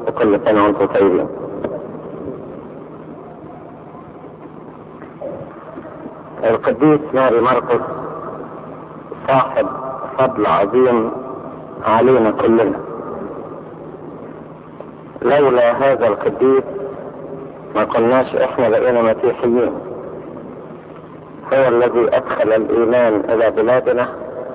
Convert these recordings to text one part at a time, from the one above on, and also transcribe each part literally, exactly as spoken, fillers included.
وكل سنة وانتم طيبين. القديس ماري مرقس صاحب فضل عظيم علينا كلنا. لولا هذا القديس ما قلناش احنا بقينا مسيحيين. هو الذي ادخل الايمان الى بلادنا،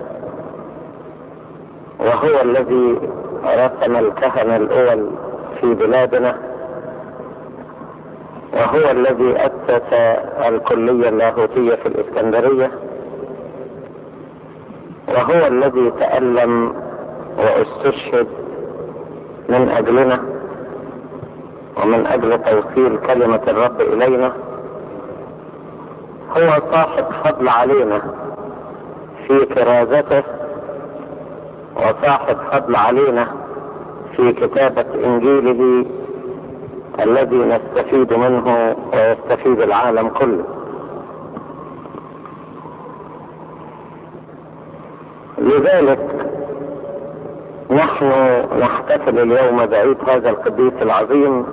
وهو الذي رسم الكهنة الاول في بلادنا، وهو الذي اسس الكلية اللاهوتية في الاسكندرية، وهو الذي تألم واستشهد من اجلنا ومن اجل توصيل كلمة الرب الينا. هو صاحب فضل علينا في كرازته، وصاحب فضل علينا في كتابة انجيله الذي نستفيد منه ويستفيد العالم كله. لذلك نحن نحتفل اليوم بعيد هذا القديس العظيم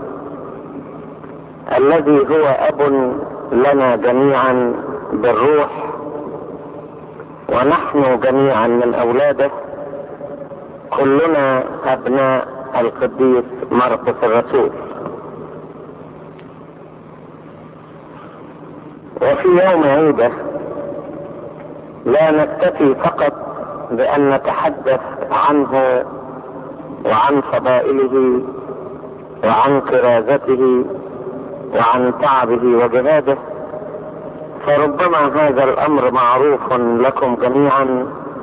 الذي هو اب لنا جميعا بالروح، ونحن جميعا من اولاده، كلنا ابناء القديس مرقس الرسول. وفي يوم عيده لا نكتفي فقط بان نتحدث عنه وعن فضائله وعن كرازته وعن تعبه وجهاده، فربما هذا الامر معروف لكم جميعا،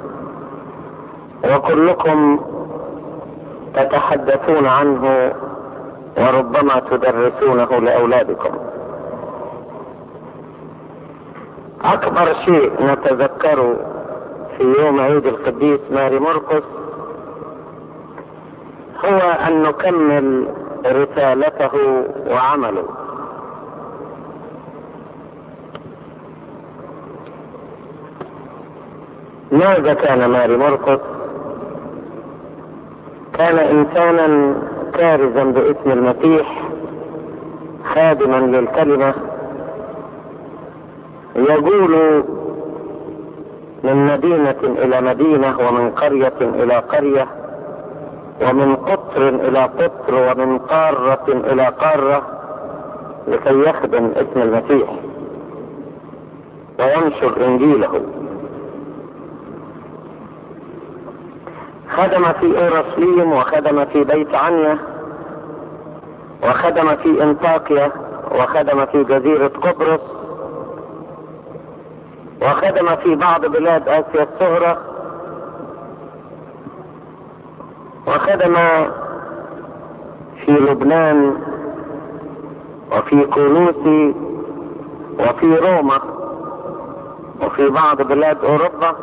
وكلكم تتحدثون عنه وربما تدرسونه لاولادكم. اكبر شيء نتذكره في يوم عيد القديس ماري مرقس هو ان نكمل رسالته وعمله. ماذا كان ماري مرقس؟ كان انسانا كارزا باسم المسيح، خادما للكلمة، يقول من مدينة الى مدينة، ومن قرية الى قرية، ومن قطر الى قطر، ومن قارة الى قارة، لكي يخدم اسم المسيح وينشر انجيله. خدم في اورشليم، وخدم في بيت عنيا، وخدم في انطاكيا، وخدم في جزيرة قبرص، وخدم في بعض بلاد اسيا الصغرى، وخدم في لبنان وفي كولوسي وفي روما وفي بعض بلاد اوروبا،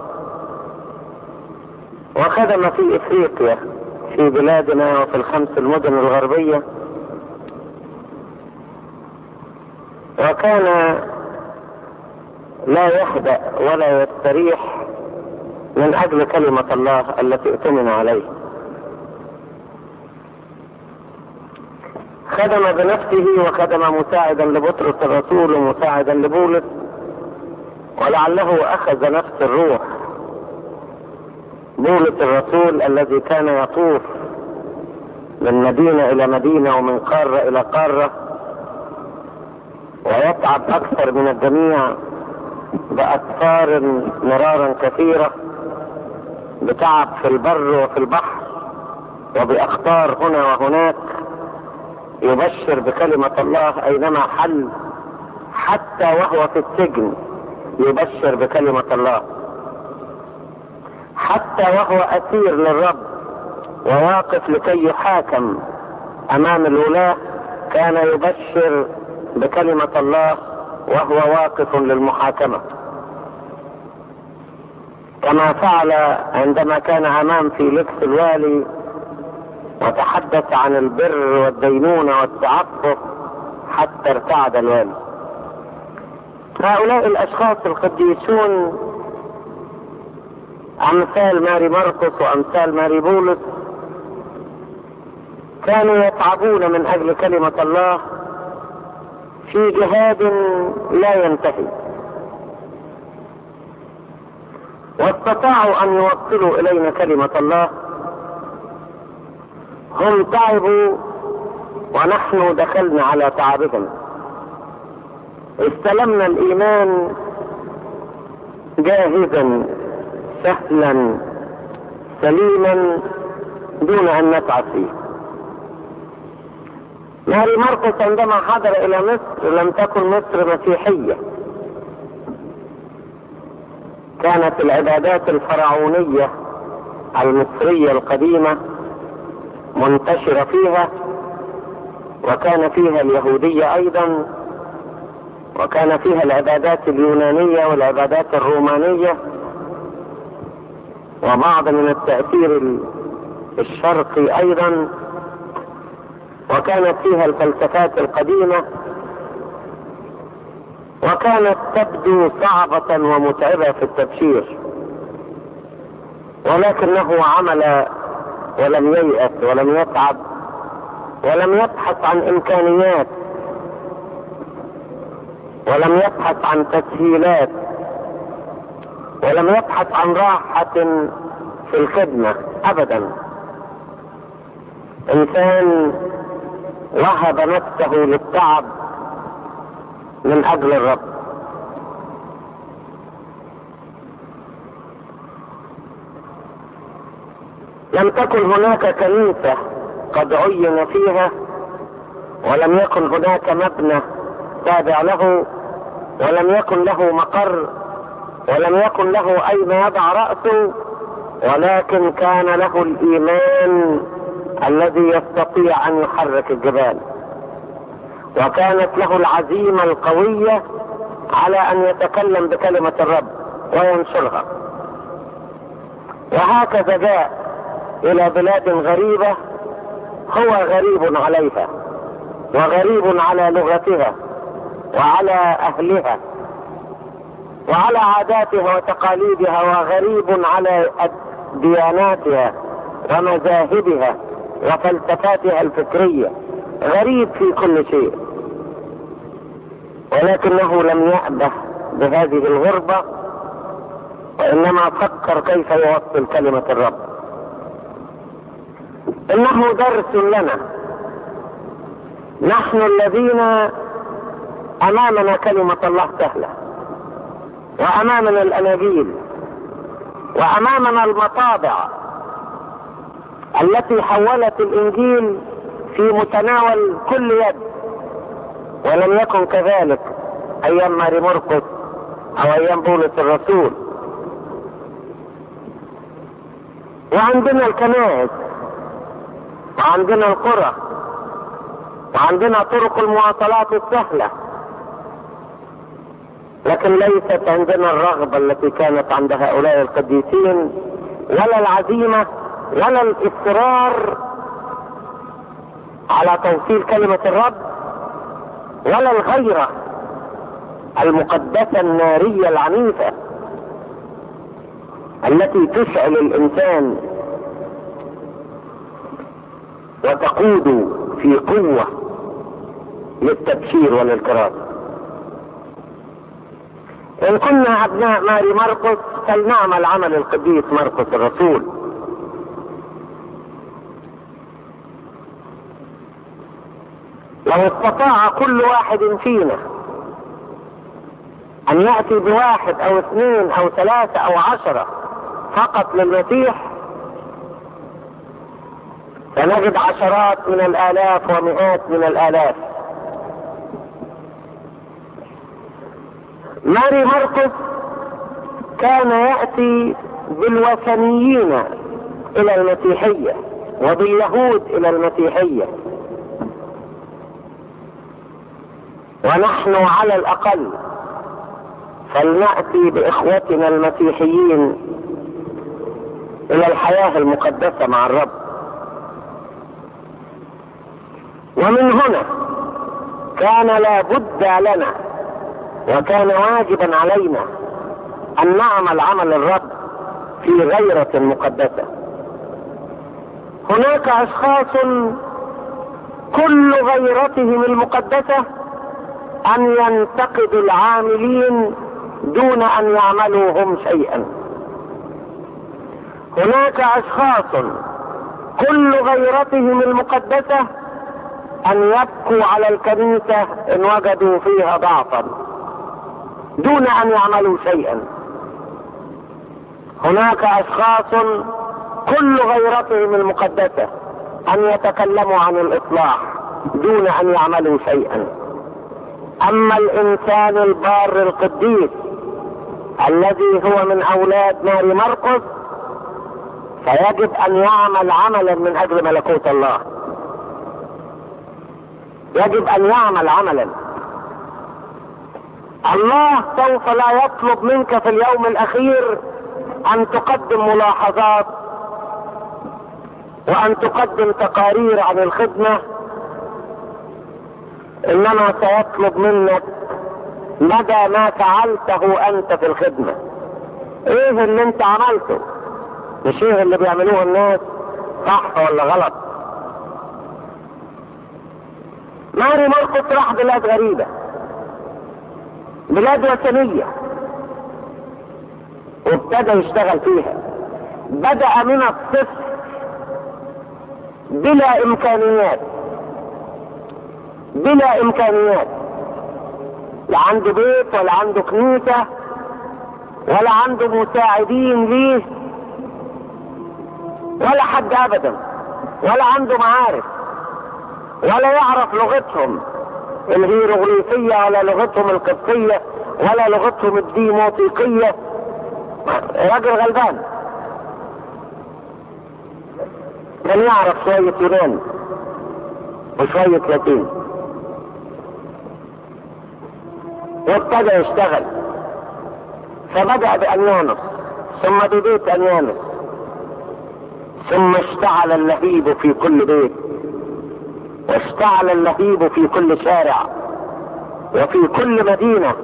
وخدم في افريقيا في بلادنا وفي الخمس المدن الغربية. وكان لا يهدأ ولا يستريح من اجل كلمة الله التي اؤتمن عليه. خدم بنفسه وخدم مساعدا لبطرس الرسول ومساعدا لبولس، ولعله اخذ نفس الروح. بولس الرسول الذي كان يطوف من مدينة الى مدينة ومن قارة الى قارة، ويتعب اكثر من الجميع بأسفار مرارا كثيرة، بتعب في البر وفي البحر وبأخطار هنا وهناك، يبشر بكلمة الله اينما حل، حتى وهو في السجن يبشر بكلمة الله، حتى وهو اسير للرب وواقف لكي يحاكم امام الولاة كان يبشر بكلمة الله وهو واقف للمحاكمة، كما فعل عندما كان امام فيليكس الوالي وتحدث عن البر والدينونة والتعفف حتى ارتعد الوالي. هؤلاء الاشخاص القديسون امثال ماري مرقس وامثال ماري بولس كانوا يتعبون من اجل كلمة الله في جهاد لا ينتهي، واستطاعوا ان يوصلوا الينا كلمة الله. هم تعبوا ونحن دخلنا على تعبهم، استلمنا الايمان جاهزا سهلا سليما دون ان نتعب فيه. ماري مرقس عندما حضر الى مصر لم تكن مصر مسيحية، كانت العبادات الفرعونية المصرية القديمة منتشرة فيها، وكان فيها اليهودية ايضا، وكان فيها العبادات اليونانية والعبادات الرومانية وبعض من التأثير الشرقي ايضا، وكانت فيها الفلسفات القديمة، وكانت تبدو صعبة ومتعبة في التبشير، ولكنه عمل ولم ييأس ولم يتعب ولم يبحث عن امكانيات ولم يبحث عن تسهيلات ولم يبحث عن راحة في الخدمة ابدا. انسان وهب نفسه للتعب من اجل الرب. لم تكن هناك كنيسة قد عين فيها، ولم يكن هناك مبنى تابع له، ولم يكن له مقر، ولم يكن له اين يضع رأسه، ولكن كان له الايمان الذي يستطيع ان يحرك الجبال، وكانت له العزيمة القوية على ان يتكلم بكلمة الرب وينشرها. وهكذا جاء الى بلاد غريبة هو غريب عليها وغريب على لغتها وعلى اهلها وعلى عاداتها وتقاليدها، وغريب على دياناتها ومذاهبها وفلسفاتها الفكرية، غريب في كل شيء، ولكنه لم يأبه بهذه الغربة، وإنما فكر كيف يوصل كلمة الرب. إنه درس لنا نحن الذين أمامنا كلمة الله سهلة، وأمامنا الأناجيل، وأمامنا المطابع التي حولت الإنجيل في متناول كل يد، ولم يكن كذلك أيام ماري مرقس أو أيام بولس الرسول. وعندنا الكنائس، وعندنا القرى، وعندنا طرق المواصلات السهلة، لكن ليست عندنا الرغبة التي كانت عند هؤلاء القديسين، ولا العزيمة، ولا الإصرار على توصيل كلمة الرب، ولا الغيرة المقدسة النارية العنيفة التي تشعل الإنسان وتقود في قوة للتبشير وللكراسة. إن كنا أبناء ماري مرقس فلنعمل عمل القديس مرقس الرسول. لو استطاع كل واحد فينا أن يأتي بواحد أو اثنين أو ثلاثة أو عشرة فقط للمسيح، سنجد عشرات من الآلاف ومئات من الآلاف. ماري مرقس كان يأتي بالوثنيين إلى المسيحية وباليهود إلى المسيحية، ونحن على الأقل فلنأتي بإخوتنا المسيحيين إلى الحياة المقدسة مع الرب. ومن هنا كان لا بد لنا وكان واجبا علينا أن نعمل عمل الرب في غيرة مقدسة. هناك أشخاص كل غيرتهم المقدسة أن ينتقدوا العاملين دون أن يعملوا هم شيئا. هناك أشخاص كل غيرتهم المقدسة أن يبكوا على الكنيسة إن وجدوا فيها ضعفا دون أن يعملوا شيئا. هناك أشخاص كل غيرتهم المقدسة أن يتكلموا عن الإصلاح دون أن يعملوا شيئا. أما الإنسان البار القديس الذي هو من أولاد ماري مرقس فيجب أن يعمل عملا من أجل ملكوت الله. يجب أن يعمل عملا. الله سوف لا يطلب منك في اليوم الأخير أن تقدم ملاحظات وأن تقدم تقارير عن الخدمة، إنما سيطلب منك مدى ما فعلته أنت في الخدمة. إيه اللي أنت عملته، مش إيه اللي بيعملوه الناس صح ولا غلط. ماري مرقس راح بلاد غريبة، بلاد وثنية، وابتدى يشتغل فيها. بدأ من الصفر بلا إمكانيات، بلا إمكانيات، لا عنده بيت ولا عنده كنيسة ولا عنده مساعدين ليه ولا حد أبدا، ولا عنده معارف، ولا يعرف لغتهم الهيروغليفية ولا لغتهم القبطية ولا لغتهم الديموطيقية. راجل غلبان، كان يعرف شوية يوناني وشوية لاتين، وابتدى يشتغل. فبدأ بأنيانوس ثم ببيت أنيانوس، ثم اشتعل اللهيب في كل بيت، واشتعل اللهيب في كل شارع وفي كل مدينة.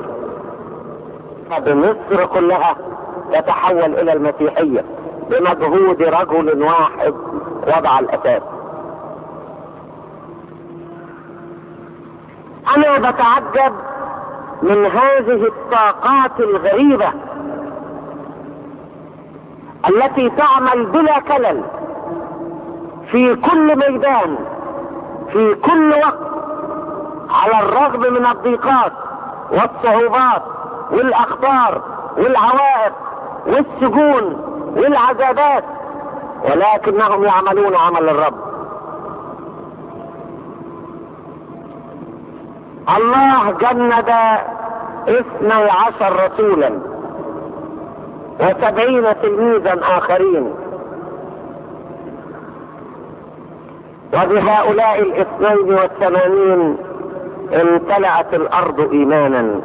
مصر كلها تتحول إلى المسيحية بمجهود رجل واحد وضع الأساس. أنا بتعجب من هذه الطاقات الغريبة التي تعمل بلا كلل في كل ميدان في كل وقت، على الرغم من الضيقات والصعوبات والأخطار والعوائق والسجون والعذابات، ولكنهم يعملون عمل الرب. الله جند اثني عشر رسولا وسبعين تلميذا آخرين، وبهؤلاء الاثنين والثمانين امتلأت الأرض إيمانا.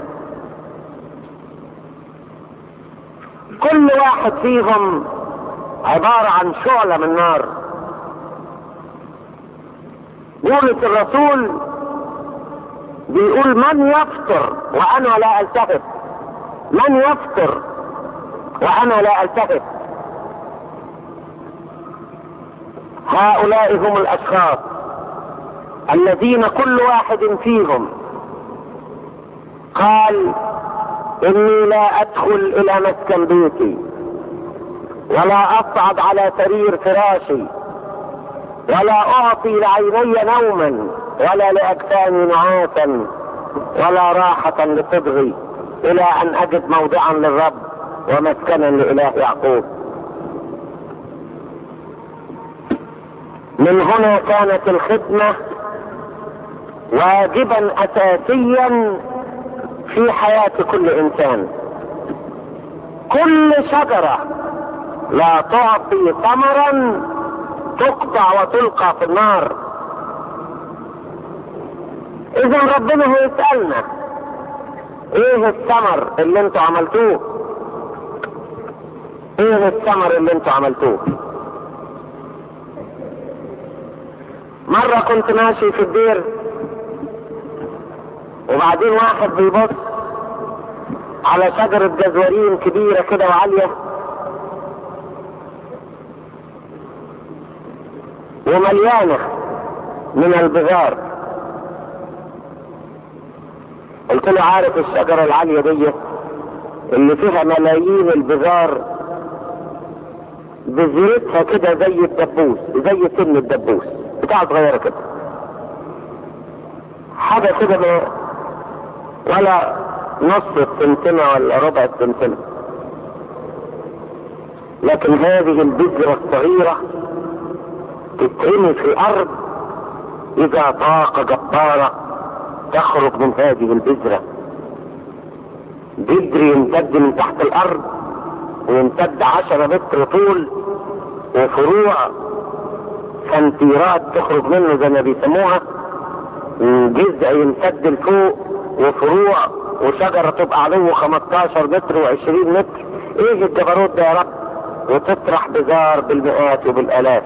كل واحد فيهم عبارة عن شعلة من نار. بولس الرسول بيقول من يفطر وأنا لا ألتفت، من يفطر وأنا لا ألتفت. هؤلاء هم الأشخاص الذين كل واحد فيهم قال إني لا أدخل إلى مسكن بيتي ولا أصعد على سرير فراشي ولا أعطي لعيني نوما ولا لأجفاني نعاسا ولا راحة لصدغي إلى أن أجد موضعا للرب ومسكنا لإله يعقوب. من هنا كانت الخدمة واجبا أساسيا في حياة كل إنسان. كل شجرة لا تعطي ثمرا تقطع وتلقى في النار. إذا ربنا هيسألنا ايه الثمر اللي انتوا عملتوه، ايه الثمر اللي انتوا عملتوه. مرة كنت ماشي في الدير وبعدين واحد بيبص على شجرة جزورين كبيرة كده وعالية ومليانة من البذار. قلت له عارف الشجرة العالية دي اللي فيها ملايين البذار بذرتها كده زي الدبوس، زي سن الدبوس بتاع صغيرة كده، حاجة كده ما ولا نص السنتمة ولا ربع السنتمة، لكن هذه البذرة الصغيرة تترمي في الارض، اذا طاقة جبارة تخرج من هذه البذرة. بذر يمتد من تحت الارض ويمتد عشرة متر طول، وفروع سنتيرات تخرج منه زي ما بيسموها، جذع يمتد لفوق وفروع، وشجرة تبقى علوه خمستاشر متر وعشرين متر. ايه الجبروت ده يا رب؟ وتطرح بذار بالمئات وبالالاف.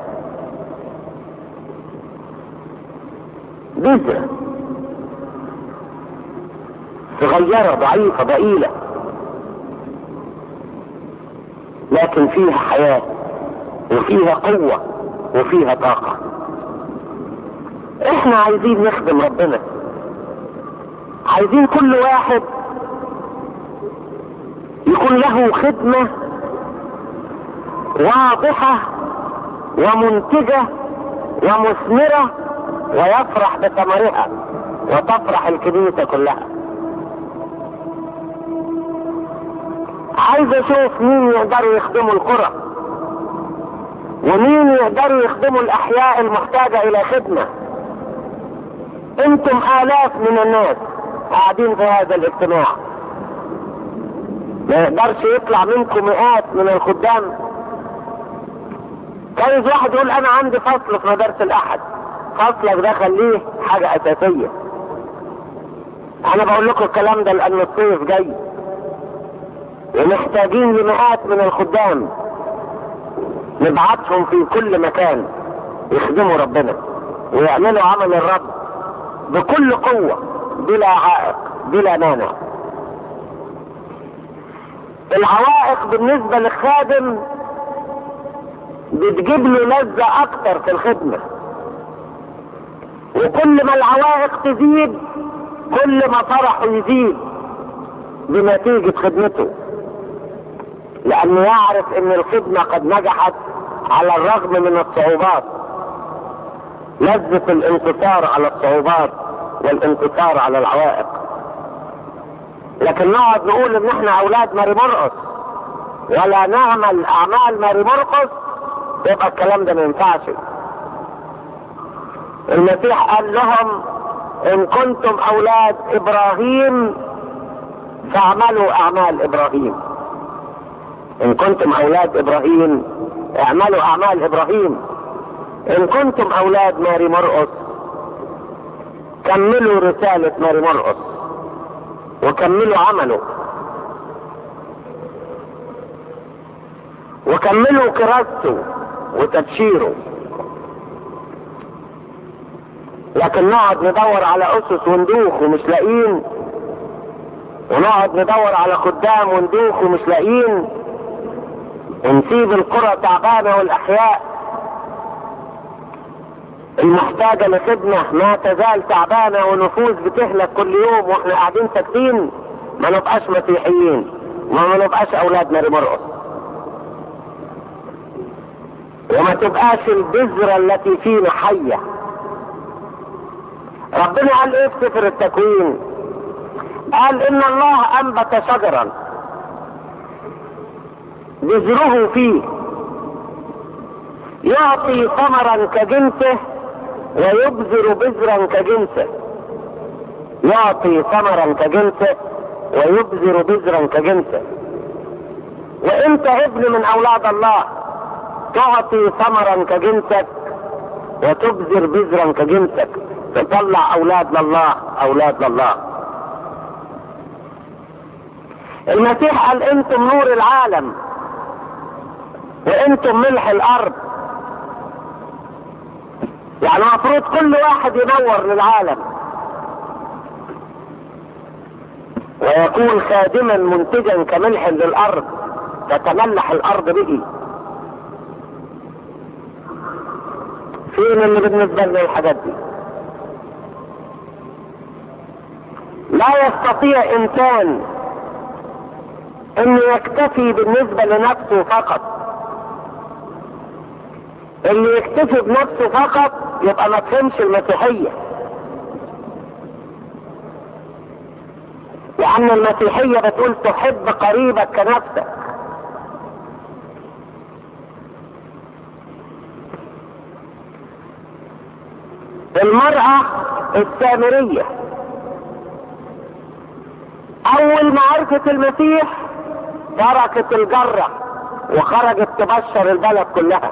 بذرة صغيرة ضعيفة ضئيلة، لكن فيها حياة وفيها قوة وفيها طاقة. احنا عايزين نخدم ربنا، عايزين كل واحد يكون له خدمة واضحة ومنتجة ومثمرة ويفرح بثمرها وتفرح الكنيسة كلها. عايز اشوف مين يقدروا يخدموا القرى، ومين يقدروا يخدموا الاحياء المحتاجة الى خدمة. انتم الاف من الناس قاعدين في هذا الاجتماع، ما يقدرش يطلع منكم مئات من الخدام. كان واحد يقول انا عندي فصل في مدارس الاحد، فصلك ده خليه حاجة اساسية. انا بقول لكم الكلام ده لان الصيف جاي ومحتاجين لمئات من الخدام، نبعتهم في كل مكان يخدموا ربنا ويعملوا عمل الرب بكل قوة بلا عائق بلا مانع. العوائق بالنسبة للخادم بتجيب له لذة اكتر في الخدمة، وكل ما العوائق تزيد كل ما فرحه يزيد بنتيجة خدمته، لانه يعرف ان الخدمة قد نجحت على الرغم من الصعوبات. لذة الانتصار على الصعوبات والانتصار على العوائق. لكن نقعد نقول ان احنا اولاد ماري مرقس ولا نعمل اعمال ماري مرقس، يبقى الكلام ده ما ينفعش. المسيح قال لهم ان كنتم اولاد ابراهيم فاعملوا اعمال ابراهيم. ان كنتم اولاد ابراهيم اعملوا اعمال ابراهيم. ان كنتم اولاد ماري مرقس كملوا رسالة ماري مرقس وكملوا عمله وكملوا كراسته وتبشيره. لكن نقعد ندور على اسس وندوخ ومش لاقيين، ونقعد ندور على خدام وندوخ ومش لاقيين، ونسيب القرى تعبانة والاحياء المحتاجة لخدمة ما تزال تعبانة، ونفوس بتهلك كل يوم واحنا قاعدين ساكتين. ما نبقاش مسيحيين وما نبقاش اولاد ماري مرقس، وما تبقاش البذرة التي فينا حية. ربنا قال ايه في سفر التكوين؟ قال ان الله انبت شجرا بذره فيه يعطي ثمرا كجنسه ويبذر بذرا كجنسه. يعطي ثمرا كجنسه ويبذر بذرا كجنسه. وانت ابن من اولاد الله تعطي ثمرا كجنسك وتبذر بذرا كجنسك، تطلع اولاد لله اولاد لله. المسيح قال انتم نور العالم وانتم ملح الارض. يعني المفروض كل واحد ينور للعالم ويكون خادما منتجا كملح للارض تتملح الارض به. فين اللي بالنسبة لنا الحاجات دي؟ لا يستطيع انسان انه يكتفي بالنسبة لنفسه فقط. اللي يكتفي بنفسه فقط يبقى ما فهمش المسيحية، لأن المسيحية بتقول تحب قريبك كنفسك. المرأة السامرية أول ما عرفت المسيح تركت الجرة وخرجت تبشر البلد كلها.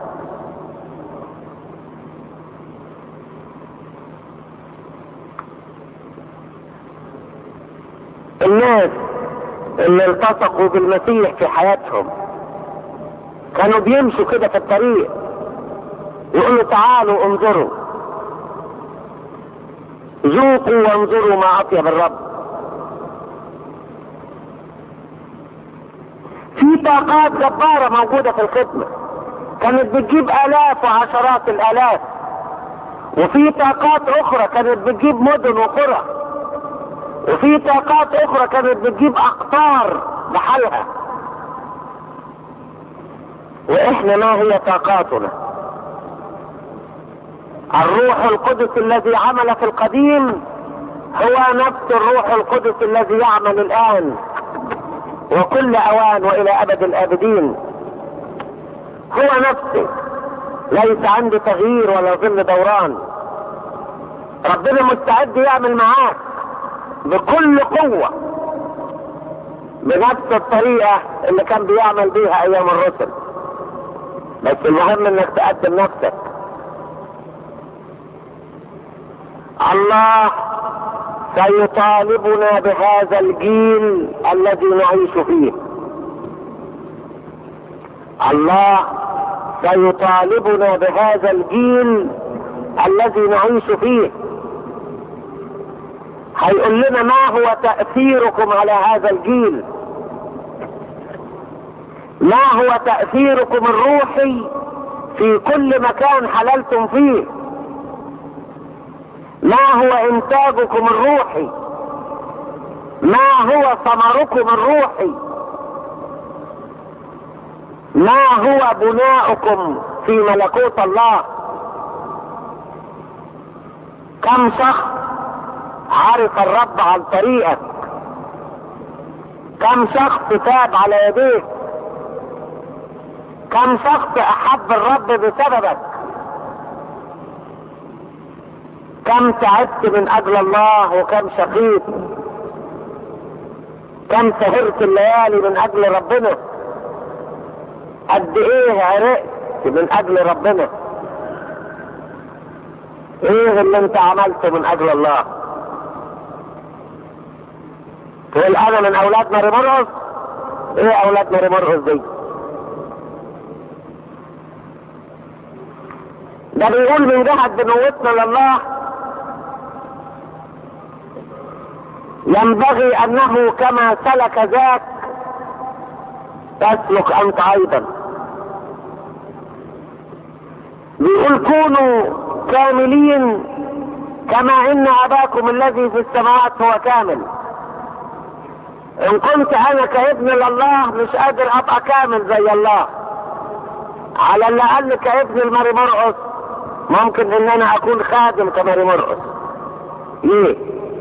الناس اللي التصقوا بالمسيح في حياتهم كانوا بيمشوا كده في الطريق يقولوا تعالوا انظروا، ذوقوا وانظروا ما اطيب الرب. في طاقات جبارة موجودة في الخدمة كانت بتجيب الاف وعشرات الالاف، وفي طاقات اخرى كانت بتجيب مدن وقرى، وفي طاقات اخرى كانت بتجيب اقطار بحالها. واحنا ما هي طاقاتنا؟ الروح القدس الذي عمل في القديم هو نفس الروح القدس الذي يعمل الان وكل اوان والى ابد الابدين، هو نفسه، ليس عنده تغيير ولا ظل دوران. ربنا مستعد يعمل معاك بكل قوة بنفس الطريقة اللي كان بيعمل بيها ايام الرسل، بس المهم انك تقدم نفسك. الله سيطالبنا بهذا الجيل الذي نعيش فيه. الله سيطالبنا بهذا الجيل الذي نعيش فيه. هيقول لنا ما هو تأثيركم على هذا الجيل، ما هو تأثيركم الروحي في كل مكان حللتم فيه، ما هو انتاجكم الروحي، ما هو ثمركم الروحي، ما هو بناؤكم في ملكوت الله. كم شخص عرف الرب عن طريقك؟ كم شخص تاب على يديك؟ كم شخص احب الرب بسببك؟ كم تعبت من اجل الله وكم شقيت؟ كم سهرت الليالي من اجل ربنا؟ قد ايه عرقت من اجل ربنا؟ ايه اللي انت عملته من اجل الله؟ تقول انا من اولاد ماري مرقس؟ ايه اولاد ماري مرقس دي؟ ده بيقول من جهة بنوتنا لله ينبغي انه كما سلك ذاك تسلك انت ايضا. بيقول كونوا كاملين كما ان اباكم الذي في السماوات هو كامل. ان كنت انا كابن لله مش قادر ابقى كامل زي الله، على الاقل كابن الماري مرقس ممكن ان انا اكون خادم كماري مرقس. ليه؟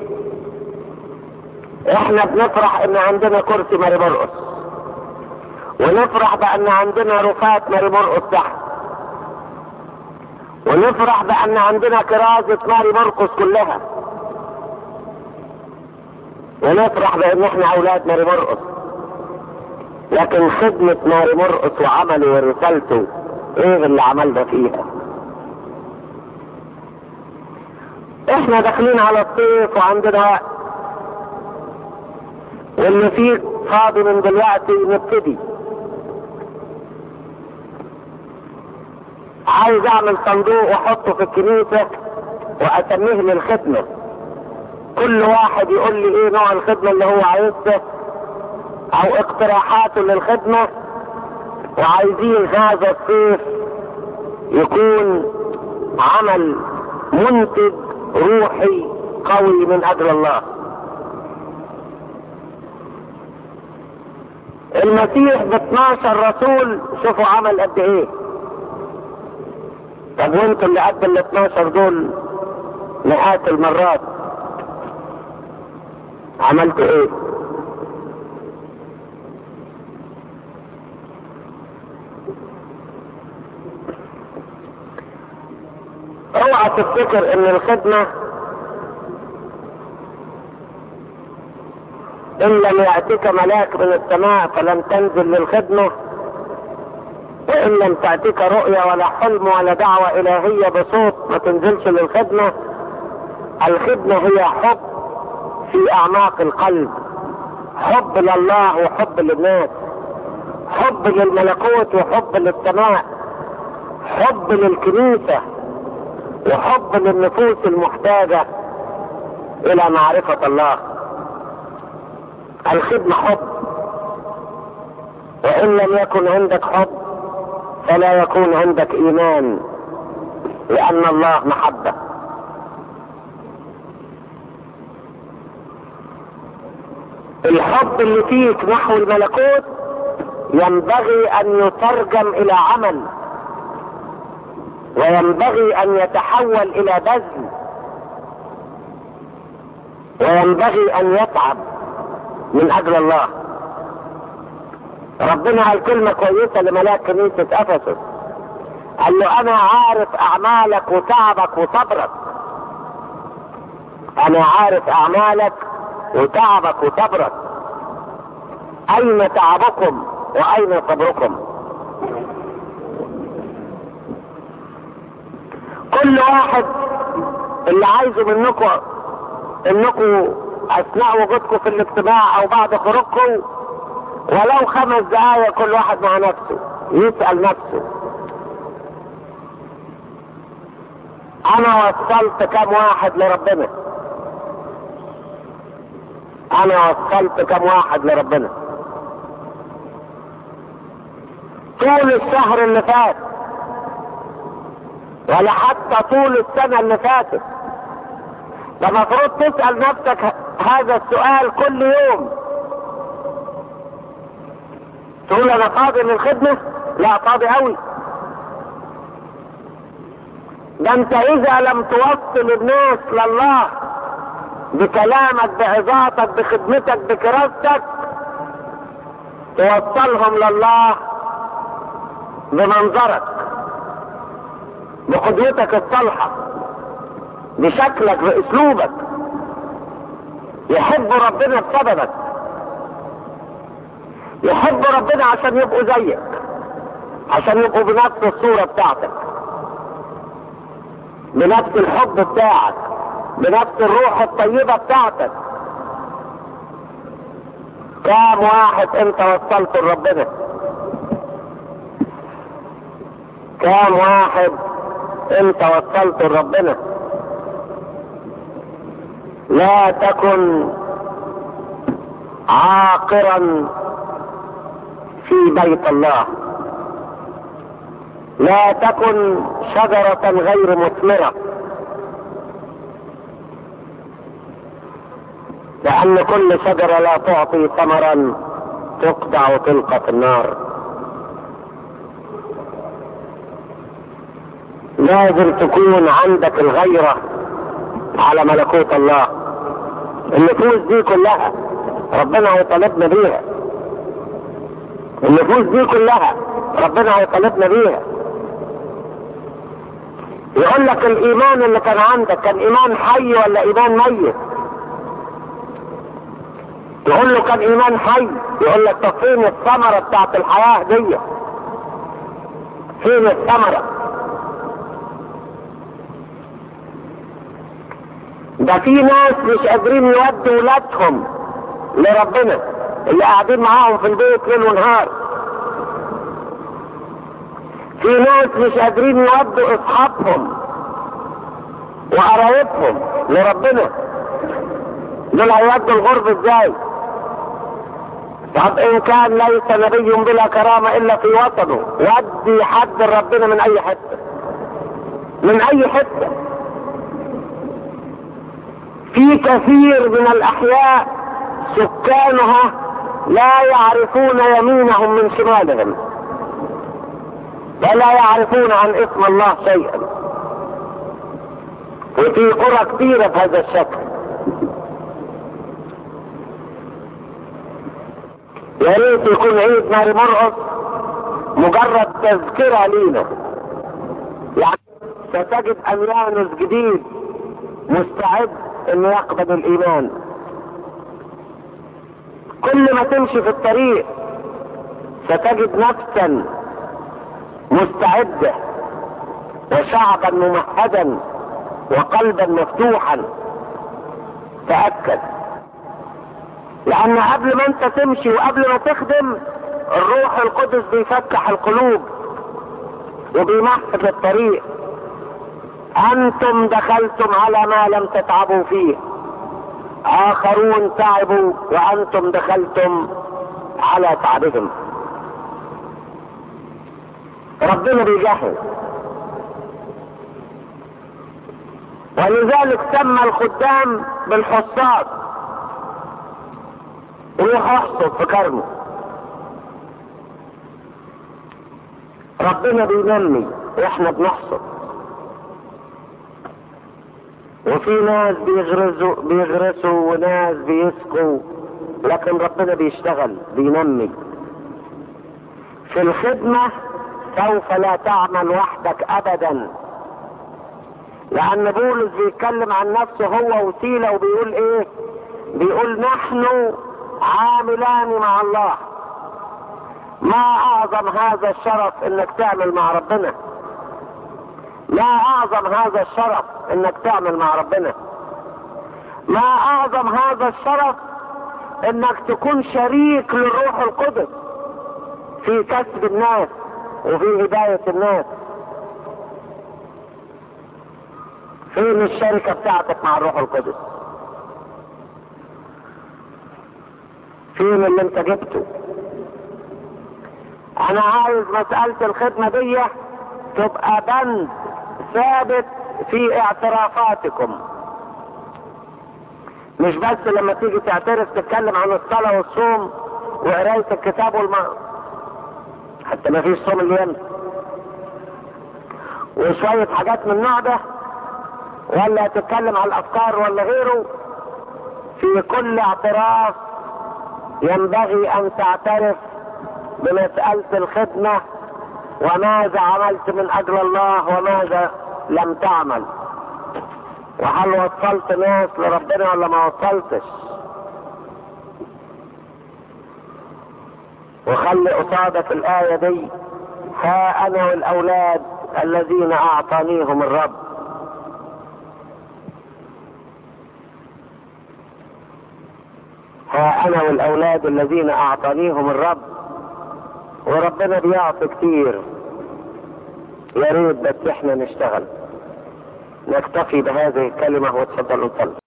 احنا بنفرح ان عندنا كرسي ماري مرقس، ونفرح بان عندنا رفات ماري مرقس تحت، ونفرح بان عندنا كرازة ماري مرقس كلها، ونفرح بان احنا اولاد ماري مرقس. لكن خدمة ماري مرقس وعمله ورسالته ايه اللي عملنا فيها؟ احنا داخلين على الصيف وعندنا وقت، واللي فيه فاضي من دلوقتي نبتدي. عايز اعمل صندوق واحطه في الكنيسة واسميه للخدمة، كل واحد يقول لي ايه نوع الخدمة اللي هو عايزه او اقتراحاته للخدمة، وعايزين هذا الصيف يكون عمل منتج روحي قوي من اجل الله. المسيح ب اتناشر رسول شوفوا عمل قد ايه. طب وانتوا اللي قد ال اتناشر دول مئات المرات عملتوا ايه؟ اوعى تفتكر ان الخدمة ان لم يأتيك ملاك من السماء فلن تنزل للخدمة، وان لم تأتيك رؤية ولا حلم ولا دعوة الهية بصوت ما تنزلش للخدمة. الخدمة هي حب في اعماق القلب، حب لله وحب للناس، حب للملكوت وحب للسماء، حب للكنيسة وحب للنفوس المحتاجة الى معرفة الله. الخدمة حب، وان لم يكن عندك حب فلا يكون عندك ايمان، لان الله محبة. الحب اللي فيك نحو الملكوت ينبغي ان يترجم الى عمل، وينبغي ان يتحول الى بذل، وينبغي ان يتعب من اجل الله. ربنا قال كلمة كويسة لملاك كنيسة افسس، قال له انا عارف اعمالك وتعبك وصبرك، انا عارف اعمالك وتعبك وصبرك، اين تعبكم واين صبركم؟ كل واحد اللي عايزه منكم انكم اثناء وجودكم في الاجتماع او بعد خروجكم ولو خمس دقايق كل واحد مع نفسه يسأل نفسه انا وصلت كم واحد لربنا؟ انا وصلت كم واحد لربنا؟ طول الشهر اللي فات ولا حتى طول السنة اللي فاتت. ده مفروض تسأل نفسك هذا السؤال كل يوم. تقول انا فاضي للخدمة؟ لا، فاضي قوي. ده انت اذا لم توصل الناس لله بكلامك بعظاتك بخدمتك بكراستك توصلهم لله بمنظرك بقدوتك الصالحة بشكلك باسلوبك. يحب ربنا بسببك، يحب ربنا عشان يبقوا زيك، عشان يبقوا بنفس الصورة بتاعتك، بنفس الحب بتاعك، بنفس الروح الطيبة بتاعتك. كام واحد انت وصلت لربنا؟ كام واحد انت وصلت لربنا؟ لا تكن عاقرا في بيت الله، لا تكن شجرة غير مثمرة، لأن كل شجرة لا تعطي ثمرا تقطع وتلقى في النار. لازم تكون عندك الغيرة على ملكوت الله. النفوس دي كلها ربنا هيطالبنا بيها، النفوس دي كلها ربنا هيطالبنا بيها. يقول لك الايمان اللي كان عندك كان ايمان حي ولا ايمان ميت؟ يقول له كان ايمان حي، يقول لك طب فين الثمرة بتاعت الحياة دي؟ فين الثمرة؟ ده في ناس مش قادرين يودوا ولادهم لربنا اللي قاعدين معاهم في البيت ليل ونهار. في ناس مش قادرين يودوا اصحابهم وقرايبهم لربنا. دول هيودوا الغرب ازاي؟ طب ان كان ليس نبي بلا كرامة الا في وطنه، ودي حد ربنا من اي حتة. من اي حتة. في كثير من الاحياء سكانها لا يعرفون يمينهم من شمالهم ولا يعرفون عن اسم الله شيئا، وفي قرى كثيرة بهذا الشكل. يا ريت يكون عيد ماري مرقس مجرد تذكرة لينا، يعني ستجد أميانوس جديد مستعد انه يقبل الايمان. كل ما تمشي في الطريق ستجد نفسا مستعدة وشعبا ممهدا وقلبا مفتوحا. تأكد، لان قبل ما انت تمشي وقبل ما تخدم الروح القدس بيفتح القلوب وبيمهد الطريق. انتم دخلتم على ما لم تتعبوا فيه، اخرون تعبوا وانتم دخلتم على تعبهم. ربنا بيجهز، ولذلك سمى الخدام بالحصاد. روح احصد في كرمه. ربنا بينمي واحنا بنحصد. وفي ناس بيغرسوا بيغرسوا وناس بيسقوا، لكن ربنا بيشتغل بينمي. في الخدمة سوف لا تعمل وحدك ابدا، لان بولس بيتكلم عن نفسه هو وسيلة وبيقول ايه؟ بيقول نحن عاملان مع الله. ما اعظم هذا الشرف انك تعمل مع ربنا. ما اعظم هذا الشرف انك تعمل مع ربنا. ما اعظم هذا الشرف انك تكون شريك للروح القدس في كسب الناس وفي هداية الناس. فين الشركة بتاعتك مع الروح القدس؟ فين اللي انت جبته؟ انا عايز مسألة الخدمة دي تبقى بند ثابت في اعترافاتكم، مش بس لما تيجي تعترف تتكلم عن الصلاة والصوم وقراية الكتاب والماء، حتى ما فيش صوم اليوم وشوية حاجات من النوع ده، ولا تتكلم عن الافكار ولا غيره. في كل اعتراف ينبغي ان تعترف بمسألة الخدمة، وماذا عملت من اجل الله وماذا لم تعمل، وهل وصلت ناس لربنا ولا ما وصلتش. وخلي قصادك الآية دي: ها انا والاولاد الذين اعطانيهم الرب. ها انا والاولاد الذين اعطانيهم الرب. وربنا بيعطي كتير، يا ريت بس احنا نشتغل. نكتفي بهذه الكلمة وتفضلوا نصلي.